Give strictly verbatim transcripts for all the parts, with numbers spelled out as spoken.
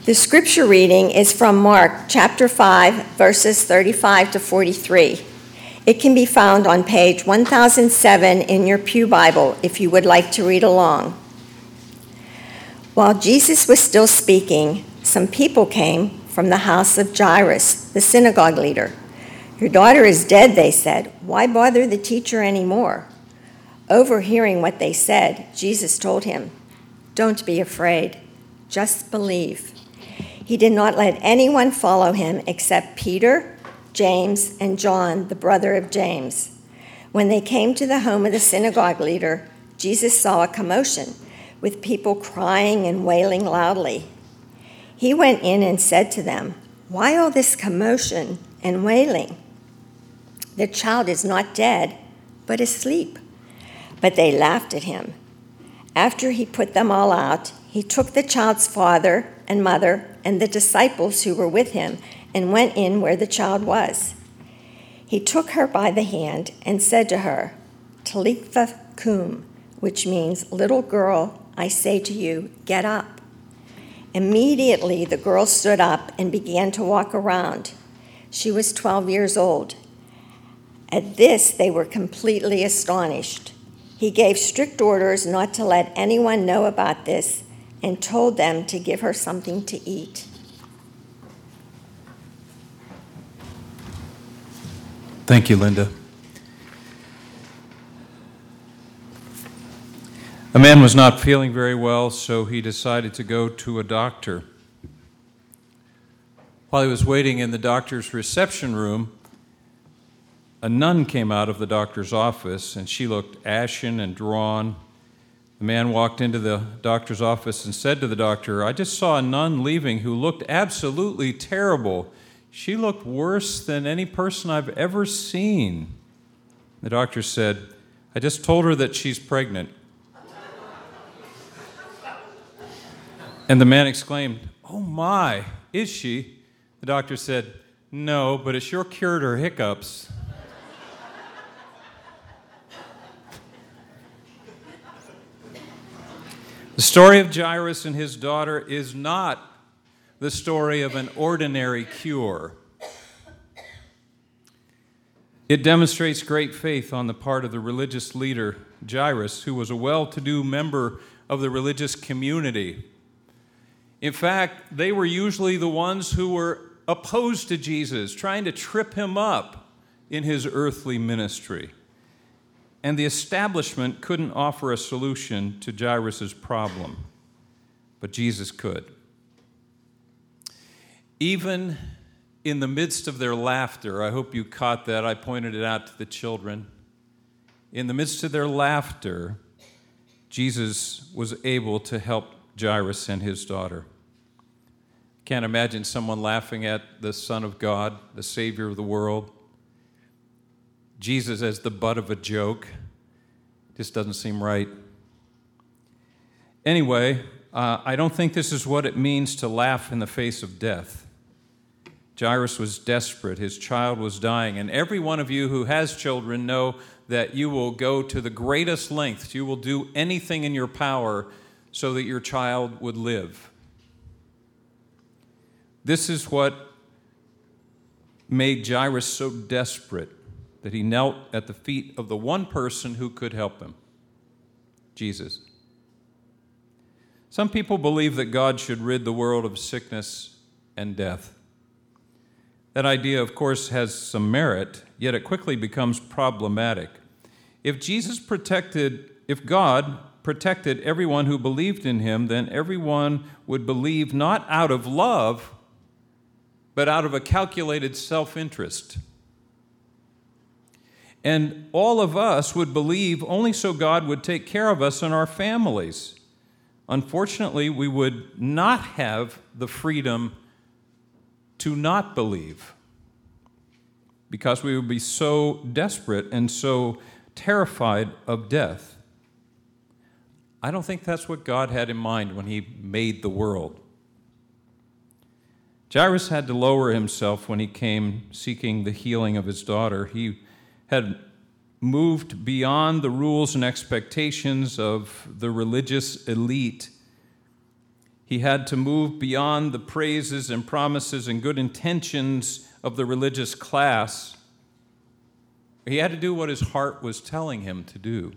The scripture reading is from Mark chapter five, verses thirty-five to forty-three. It can be found on page one thousand seven in your Pew Bible if you would like to read along. While Jesus was still speaking, some people came from the house of Jairus, the synagogue leader. "Your daughter is dead," they said. "Why bother the teacher anymore?" Overhearing what they said, Jesus told him, "Don't be afraid, just believe." He did not let anyone follow him except Peter, James, and John, the brother of James. When they came to the home of the synagogue leader, Jesus saw a commotion, with people crying and wailing loudly. He went in and said to them, "Why all this commotion and wailing? The child is not dead, but asleep." But they laughed at him. After he put them all out, he took the child's father and mother and the disciples who were with him and went in where the child was. He took her by the hand and said to her, "Talitha cum," which means, "Little girl, I say to you, get up." Immediately the girl stood up and began to walk around. She was twelve years old. At this they were completely astonished. He gave strict orders not to let anyone know about this and told them to give her something to eat. Thank you, Linda. A man was not feeling very well, so he decided to go to a doctor. While he was waiting in the doctor's reception room, a nun came out of the doctor's office, and she looked ashen and drawn. The man walked into the doctor's office and said to the doctor, "I just saw a nun leaving who looked absolutely terrible. She looked worse than any person I've ever seen." The doctor said, "I just told her that she's pregnant." And the man exclaimed, "Oh my, is she?" The doctor said, "No, but it sure cured her hiccups." The story of Jairus and his daughter is not the story of an ordinary cure. It demonstrates great faith on the part of the religious leader, Jairus, who was a well-to-do member of the religious community. In fact, they were usually the ones who were opposed to Jesus, trying to trip him up in his earthly ministry. And the establishment couldn't offer a solution to Jairus' problem, but Jesus could. Even in the midst of their laughter, I hope you caught that, I pointed it out to the children. In the midst of their laughter, Jesus was able to help Jairus and his daughter. Can't imagine someone laughing at the Son of God, the Savior of the world. Jesus as the butt of a joke. Just doesn't seem right. Anyway, uh, I don't think this is what it means to laugh in the face of death. Jairus was desperate. His child was dying. And every one of you who has children know that you will go to the greatest lengths. You will do anything in your power so that your child would live. This is what made Jairus so desperate that he knelt at the feet of the one person who could help him, Jesus. Some people believe that God should rid the world of sickness and death. That idea, of course, has some merit, yet it quickly becomes problematic. If Jesus protected, if God protected everyone who believed in him, then everyone would believe not out of love, but out of a calculated self-interest. And all of us would believe only so God would take care of us and our families. Unfortunately, we would not have the freedom to not believe because we would be so desperate and so terrified of death. I don't think that's what God had in mind when he made the world. Jairus had to lower himself when he came seeking the healing of his daughter. He had moved beyond the rules and expectations of the religious elite. He had to move beyond the praises and promises and good intentions of the religious class. He had to do what his heart was telling him to do.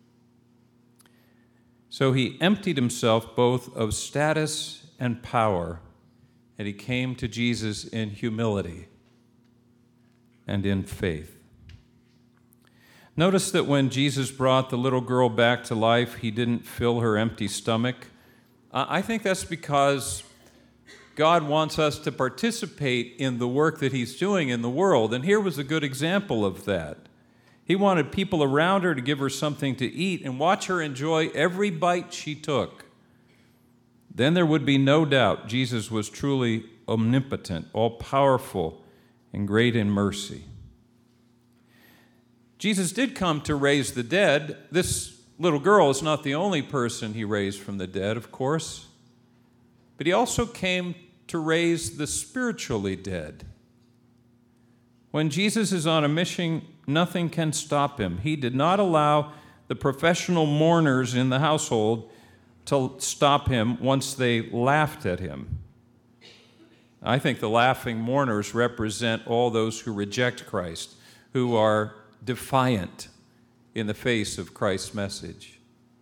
So he emptied himself both of status and power, and he came to Jesus in humility and in faith. Notice that when Jesus brought the little girl back to life, he didn't fill her empty stomach. I think that's because God wants us to participate in the work that he's doing in the world, and here was a good example of that. He wanted people around her to give her something to eat and watch her enjoy every bite she took. Then there would be no doubt Jesus was truly omnipotent, all-powerful, and great in mercy. Jesus did come to raise the dead. This little girl is not the only person he raised from the dead, of course, but he also came to raise the spiritually dead. When Jesus is on a mission, nothing can stop him. He did not allow the professional mourners in the household to stop him once they laughed at him. I think the laughing mourners represent all those who reject Christ, who are defiant in the face of Christ's message.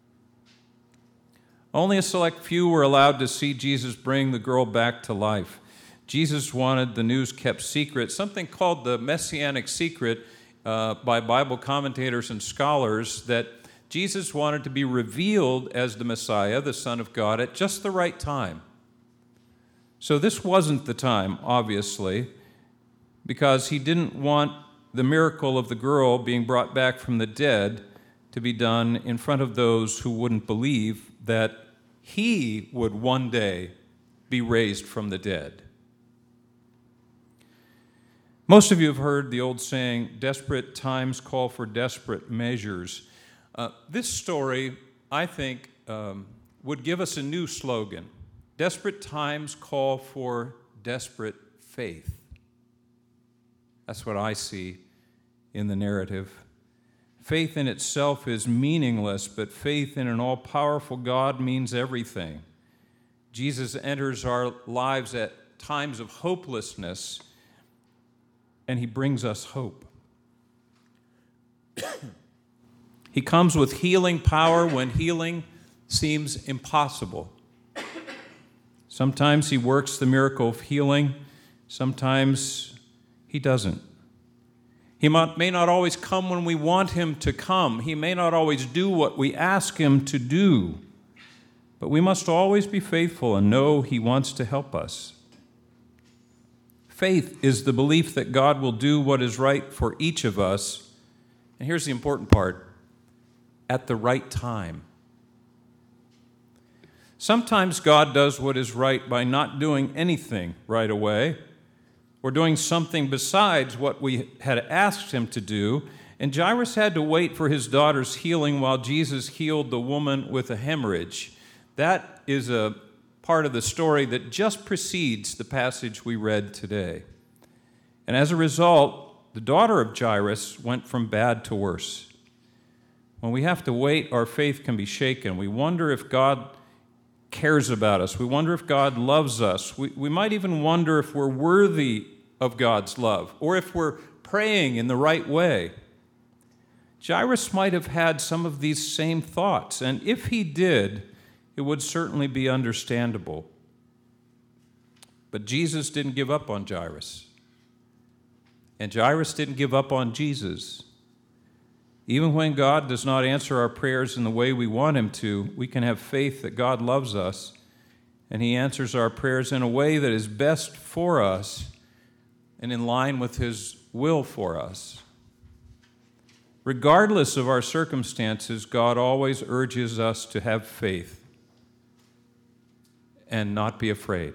Only a select few were allowed to see Jesus bring the girl back to life. Jesus wanted the news kept secret, something called the Messianic secret uh, by Bible commentators and scholars, that Jesus wanted to be revealed as the Messiah, the Son of God, at just the right time. So this wasn't the time, obviously, because he didn't want the miracle of the girl being brought back from the dead to be done in front of those who wouldn't believe that he would one day be raised from the dead. Most of you have heard the old saying, desperate times call for desperate measures. Uh, this story, I think, um, would give us a new slogan. Desperate times call for desperate faith. That's what I see in the narrative. Faith in itself is meaningless, but faith in an all-powerful God means everything. Jesus enters our lives at times of hopelessness, and he brings us hope. He comes with healing power when healing seems impossible. Sometimes he works the miracle of healing. Sometimes he doesn't. He may not always come when we want him to come. He may not always do what we ask him to do. But we must always be faithful and know he wants to help us. Faith is the belief that God will do what is right for each of us. And here's the important part: at the right time. Sometimes God does what is right by not doing anything right away, or doing something besides what we had asked him to do. And Jairus had to wait for his daughter's healing while Jesus healed the woman with a hemorrhage. That is a part of the story that just precedes the passage we read today. And as a result, the daughter of Jairus went from bad to worse. When we have to wait, our faith can be shaken. We wonder if God cares about us. We wonder if God loves us. We, we might even wonder if we're worthy of God's love, or if we're praying in the right way. Jairus might have had some of these same thoughts, and if he did, it would certainly be understandable. But Jesus didn't give up on Jairus, and Jairus didn't give up on Jesus. Even when God does not answer our prayers in the way we want him to, we can have faith that God loves us, and he answers our prayers in a way that is best for us and in line with his will for us. Regardless of our circumstances, God always urges us to have faith and not be afraid.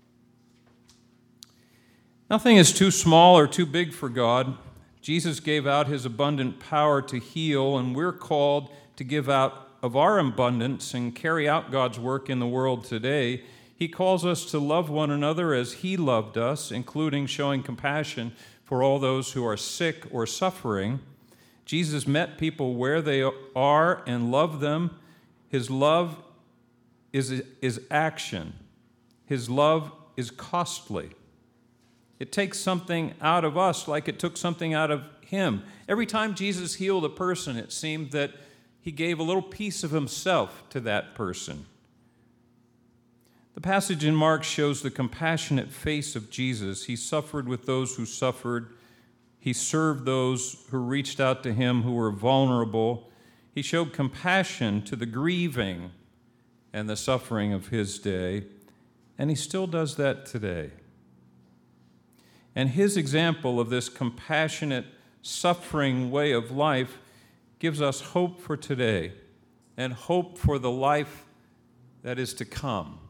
Nothing is too small or too big for God. Jesus gave out his abundant power to heal, and we're called to give out of our abundance and carry out God's work in the world today. He calls us to love one another as he loved us, including showing compassion for all those who are sick or suffering. Jesus met people where they are and loved them. His love is, is action. His love is costly. It takes something out of us like it took something out of him. Every time Jesus healed a person, it seemed that he gave a little piece of himself to that person. The passage in Mark shows the compassionate face of Jesus. He suffered with those who suffered. He served those who reached out to him who were vulnerable. He showed compassion to the grieving and the suffering of his day, and he still does that today. And his example of this compassionate, suffering way of life gives us hope for today and hope for the life that is to come.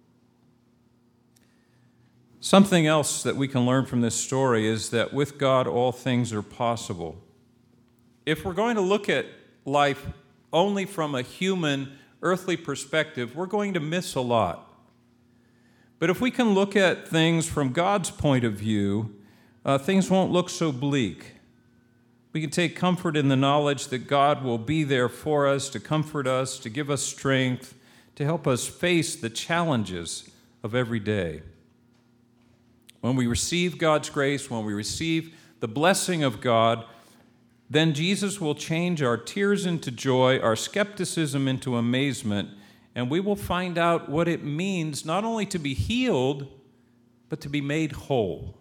Something else that we can learn from this story is that with God, all things are possible. If we're going to look at life only from a human, earthly perspective, we're going to miss a lot. But if we can look at things from God's point of view, uh, things won't look so bleak. We can take comfort in the knowledge that God will be there for us, to comfort us, to give us strength, to help us face the challenges of every day. When we receive God's grace, when we receive the blessing of God, then Jesus will change our tears into joy, our skepticism into amazement, and we will find out what it means not only to be healed, but to be made whole.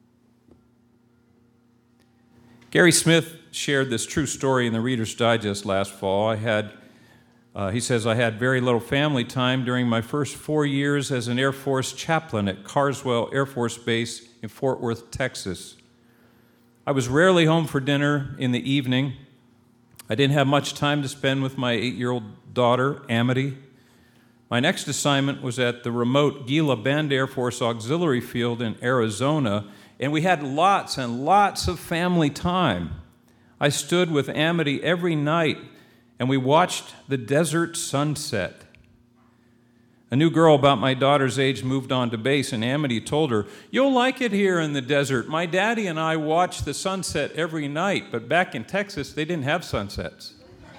Gary Smith shared this true story in the Reader's Digest last fall. I had, uh, he says, I had very little family time during my first four years as an Air Force chaplain at Carswell Air Force Base in Fort Worth, Texas. I was rarely home for dinner in the evening. I didn't have much time to spend with my eight-year-old daughter, Amity. My next assignment was at the remote Gila Bend Air Force Auxiliary Field in Arizona, and we had lots and lots of family time. I stood with Amity every night, and we watched the desert sunset. A new girl about my daughter's age moved on to base, and Amity told her, "You'll like it here in the desert. My daddy and I watch the sunset every night, but back in Texas, they didn't have sunsets."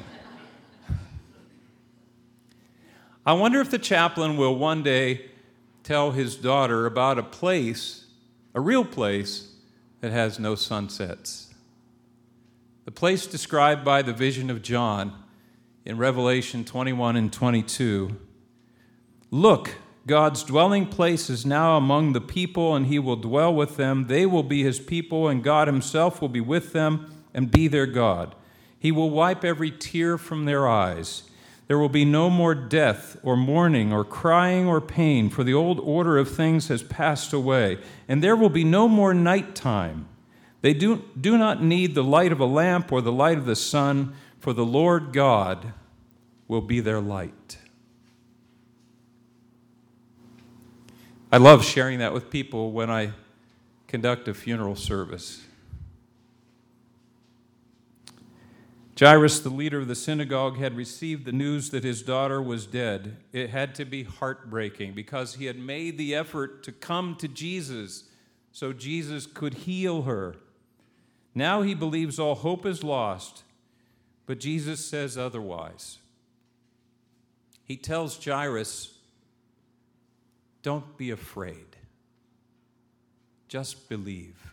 I wonder if the chaplain will one day tell his daughter about a place, a real place, that has no sunsets. The place described by the vision of John in Revelation twenty-one and twenty-two. Look, God's dwelling place is now among the people, and he will dwell with them. They will be his people, and God himself will be with them and be their God. He will wipe every tear from their eyes. There will be no more death or mourning or crying or pain, for the old order of things has passed away. And there will be no more nighttime. They do, do not need the light of a lamp or the light of the sun, for the Lord God will be their light. I love sharing that with people when I conduct a funeral service. Jairus, the leader of the synagogue, had received the news that his daughter was dead. It had to be heartbreaking because he had made the effort to come to Jesus so Jesus could heal her. Now he believes all hope is lost, but Jesus says otherwise. He tells Jairus, "Don't be afraid. Just believe."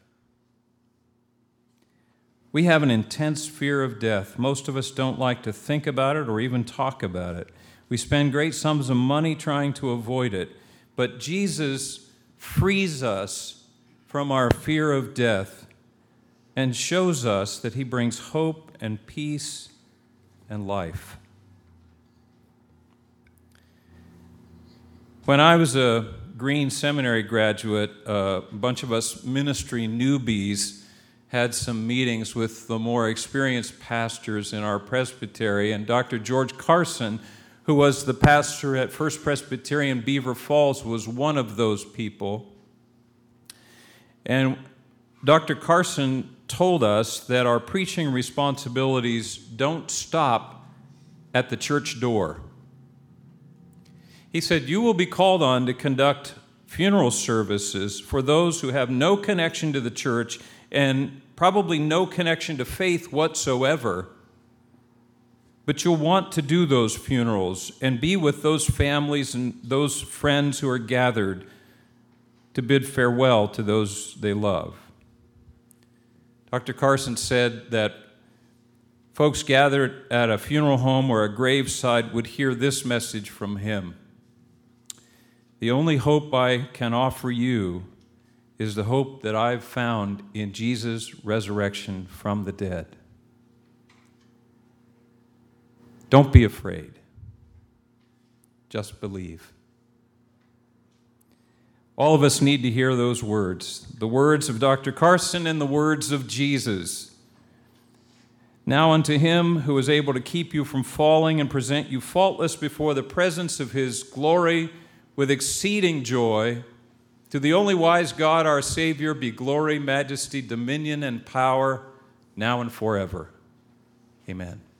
We have an intense fear of death. Most of us don't like to think about it or even talk about it. We spend great sums of money trying to avoid it. But Jesus frees us from our fear of death and shows us that he brings hope and peace and life. When I was a Green Seminary graduate, uh, a bunch of us ministry newbies had some meetings with the more experienced pastors in our presbytery, and Doctor George Carson, who was the pastor at First Presbyterian Beaver Falls, was one of those people. And Doctor Carson told us that our preaching responsibilities don't stop at the church door. He said, "You will be called on to conduct funeral services for those who have no connection to the church and probably no connection to faith whatsoever. But you'll want to do those funerals and be with those families and those friends who are gathered to bid farewell to those they love. Doctor Carson said that folks gathered at a funeral home or a graveside would hear this message from him: "The only hope I can offer you is the hope that I've found in Jesus' resurrection from the dead." Don't be afraid. Just believe. All of us need to hear those words, the words of Doctor Carson and the words of Jesus. Now unto him who is able to keep you from falling and present you faultless before the presence of his glory with exceeding joy, to the only wise God, our Savior, be glory, majesty, dominion, and power, now and forever. Amen.